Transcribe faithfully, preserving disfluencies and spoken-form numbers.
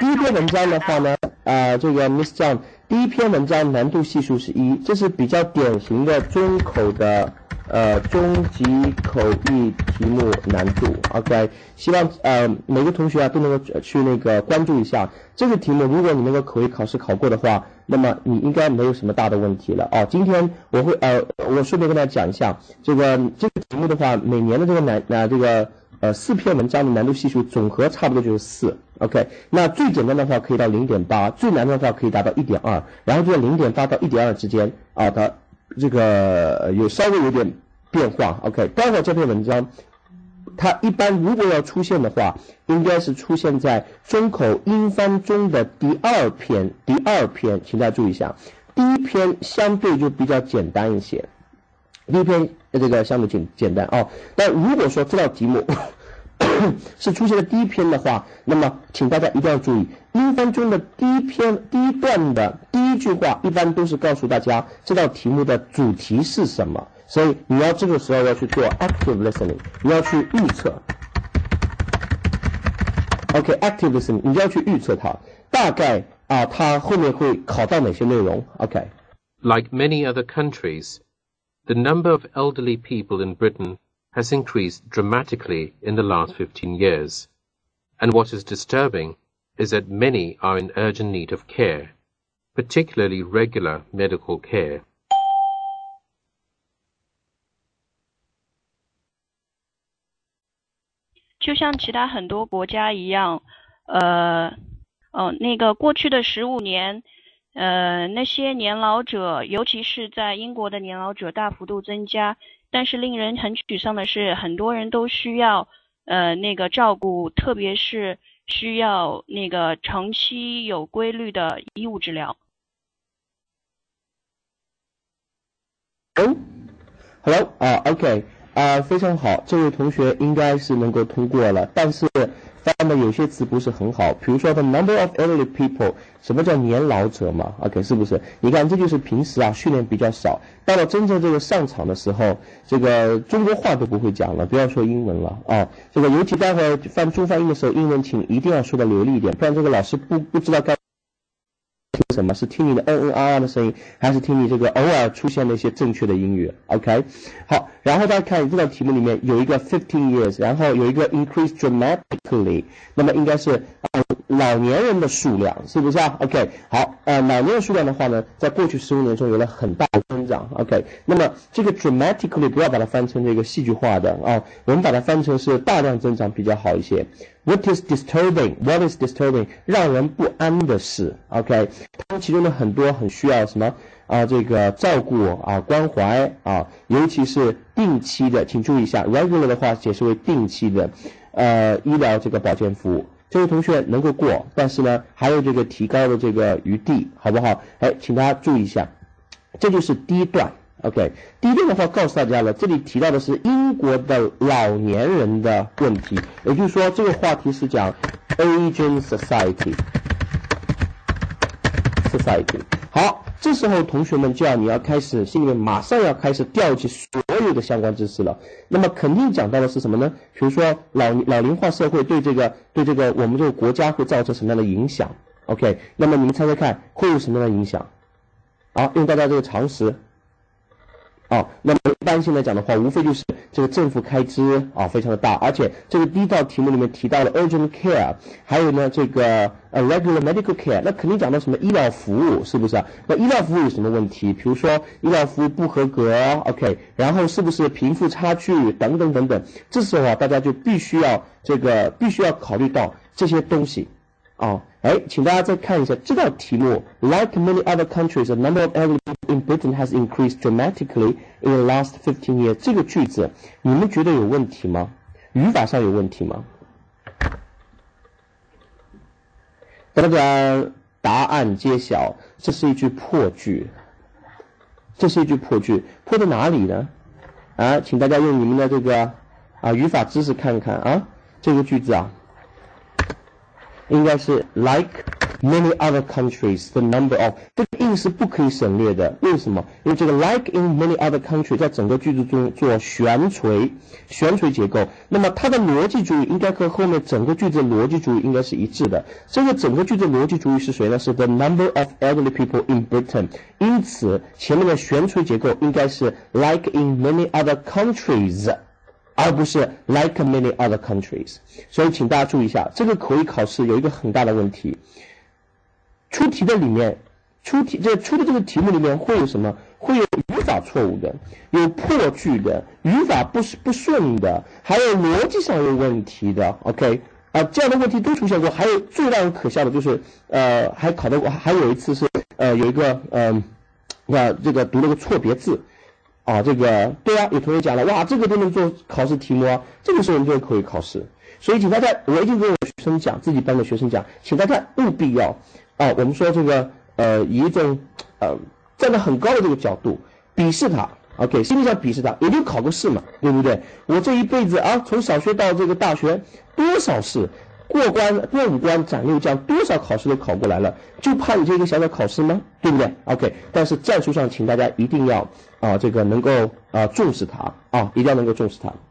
第一篇文章的话呢，呃，这个 Miss John 第一篇文章难度系数是一，这是比较典型的中口的呃中级口译题目难度。OK， 希望呃每个同学啊都能够去那个关注一下这个题目。如果你能够口译考试考过的话，那么你应该没有什么大的问题了哦。今天我会呃我顺便跟大家讲一下这个这个题目的话，每年的这个难啊、呃、这个呃四篇文章的难度系数总和差不多就是四。OK， 那最简单的话可以到 零点八， 最难的话可以达到 一点二， 然后就在 零点八 到 一点二 之间啊，它这个有稍微有点变化。OK， 待会儿这篇文章它一般如果要出现的话，应该是出现在中口英翻中的第二篇，第二篇，请大家注意一下，第一篇相对就比较简单一些，第一篇这个相对简简单哦。但如果说这道题目是出现在第一篇的话，那么请大家一定要注意，英翻中的第一篇第一段的第一句话一般都是告诉大家这道题目的主题是什么，所以你要这个时候要去做 active listening， 你要去预测。OK， active listening， 你就要去预测它大概啊，它后面会考到哪些内容。OK。Like many other countries, the number of elderly people in Britain has increased dramatically in the last fifteen years, and what is disturbing is that many are in urgent need of care, particularly regular medical care. 就像其他很多国家一样，呃，哦，那个过去的十五年，呃，那些年老者，尤其是在英国的年老者大幅度增加。但是令人很沮丧的是，很多人都需要呃那个照顾，特别是需要那个长期有规律的医务治疗。 哦 ，Hello 啊 ，OK 啊，非常好，这位同学应该是能够通过了，但是发现的有些词不是很好，比如说 the number of elderly people， 什么叫年老者嘛 ？OK， 是不是？你看这就是平时啊训练比较少，到了真正这个上场的时候，这个中国话都不会讲了，不要说英文了啊。这个尤其待会儿翻中翻英的时候，英文请一定要说的流利一点，不然这个老师不不知道该听什么，是听你的嗯嗯啊啊的声音，还是听你这个偶尔出现的一些正确的音乐 ？OK， 好，然后大家看这道题目里面有一个 fifteen years， 然后有一个 increase dramatically， 那么应该是呃老年人的数量，是不是啊 ？OK， 好，呃老年人数量的话呢，在过去十五年中有了很大的增长 ，OK， 那么这个 dramatically 不要把它翻成这个戏剧化的啊，我们把它翻成是大量增长比较好一些。What is disturbing? What is disturbing? 让人不安的事 ，OK， 他们其中的很多很需要什么啊？这个照顾啊，关怀啊，尤其是定期的，请注意一下 ，regular 的话解释为定期的，呃，医疗这个保健服务。这位同学能够过，但是呢，还有这个提高的这个余地，好不好？哎，请大家注意一下，这就是第一段。OK， 第一段的话告诉大家了，这里提到的是英国的老年人的问题，也就是说这个话题是讲 aging society society。好，这时候同学们就要你要开始心里面马上要开始调起所有的相关知识了。那么肯定讲到的是什么呢？比如说老老龄化社会对这个对这个我们这个国家会造成什么样的影响 ？OK， 那么你们猜猜看会有什么样的影响？好，用大家这个常识。哦，那么一般性来讲的话，无非就是这个政府开支啊、哦、非常的大，而且这个第一道题目里面提到了 urgent care， 还有呢这个呃 regular medical care， 那肯定讲到什么医疗服务，是不是啊？那医疗服务有什么问题？比如说医疗服务不合格 ，OK， 然后是不是贫富差距等等等等，这时候啊大家就必须要这个必须要考虑到这些东西。哦，哎，请大家再看一下这道题目 ，Like many other countries, the number of elderly people in Britain has increased dramatically in the last fifteen years。这个句子，你们觉得有问题吗？语法上有问题吗？大家答案揭晓，这是一句破句，这是一句破句，破在哪里呢？啊，请大家用你们的这个啊语法知识看看啊，这个句子啊。应该是 like many other countries the number of 这个应定是不可以省略的。为什么？因为这个 like in many other countries 在整个句子中做悬垂悬垂结构，那么它的逻辑主语应该和后面整个句子的逻辑主语应该是一致的。这个整个句子逻辑主语是谁呢？是 the number of elderly people in Britain， 因此前面的悬垂结构应该是 like in many other countries， 而不是 like many other countries。 所以请大家注意一下，这个口语考试有一个很大的问题，出题的里面出题这出的这个题目里面会有什么？会有语法错误的，有破句的，语法不不顺的，还有逻辑上有问题的 OK 啊、呃，这样的问题都出现过。还有最让人可笑的就是呃还考到过，还有一次是呃有一个呃那这个读了个错别字啊，这个对啊，有同学讲了，哇，这个都能做考试题目啊，这个时候我们就会口语考试。所以请大家，我已经跟我学生讲，自己班的学生讲，请大家务必要啊，我们说这个呃以一种呃站得很高的这个角度鄙视他 ，OK， 心理上鄙视他，也就考个试嘛，对不对？我这一辈子啊，从小学到这个大学，多少试过关过五关斩六将，多少考试都考过来了，就怕你这个小小考试吗？对不对 ？OK， 但是战术上，请大家一定要啊，这个能够啊重视它啊，一定要能够重视它。